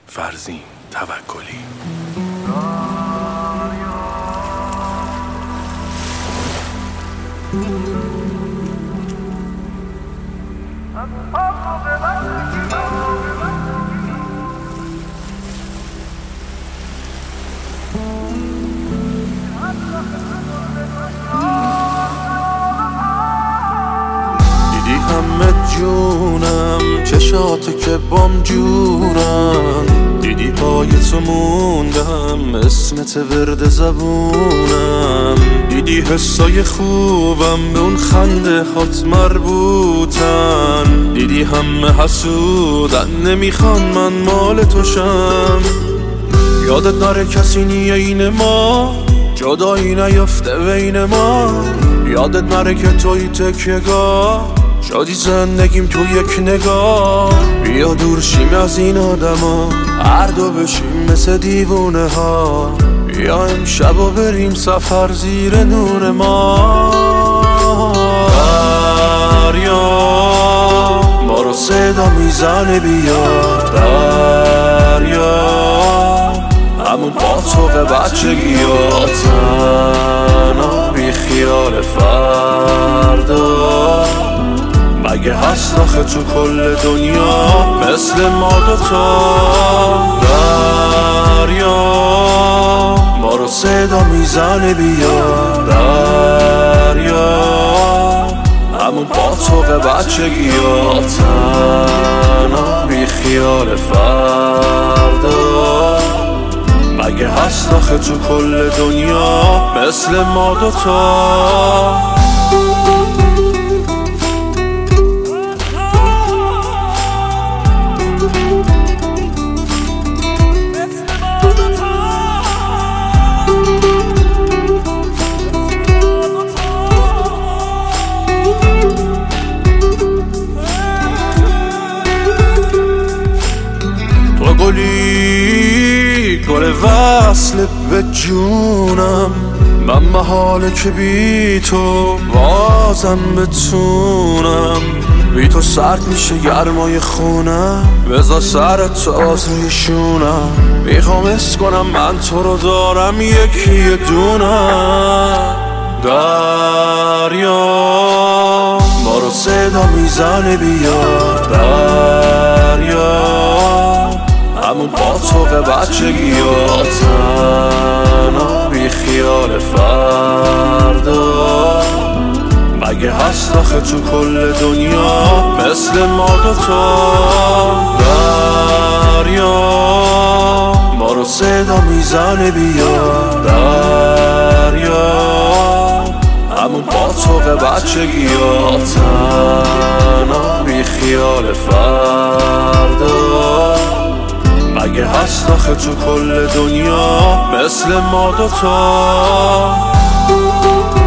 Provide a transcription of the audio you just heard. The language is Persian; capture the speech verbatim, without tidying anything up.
فرزین توکلی. دیدی همه جونم چشاتو که بام جورن، دیدی پای تو موندم اسمت ورد زبونم، دیدی حسای خوبم به اون خنده هات مربوطن، دیدی همه حسودن نمیخوان من مال توشم. یادت نره کسی نیه این ما، جدایی نیفته بین ما، یادت نره که توی تکیه‌گاه شادی زندگیم تو یک نگاه. بیا دور شیم از این آدما، هر دو بشیم مثل دیوونه ها، بیا امشب و بریم سفر زیر نور ما. دریا ما رو صدا میزنه، بیا دریا همون باطوق بچگی ها، تنها بی خیال فردا. مگه هست آخه تو کل دنیا مثل ما دوتا؟ دریا ما رو صدا میزنه، بیا دریا همون باطوق بچگی ها، تنها بی خیال فردا. مگه هست آخه تو کل دنیا مثل ما دوتا؟ گلی گل وصل به جونم، من محاله که بی تو بازم بتونم. بی تو سرد میشه گرمای خونم، بذار سرت تو آزوی شونم. میخوام حس کنم من تو رو دارم یکی دونم. دریا ما رو صدا میزنه، بیا دریا همون باطوق بچگی ها، تنها بی خیال فردا. مگه هست آخه تو کل دنیا مثل ما دوتا؟ دریا ما رو صدا میزنه، بیا دریا همون باطوق بچگی ها، تنها بی خیال فردا. مگه هست آخه تو کل دنیا مثل ما دوتا؟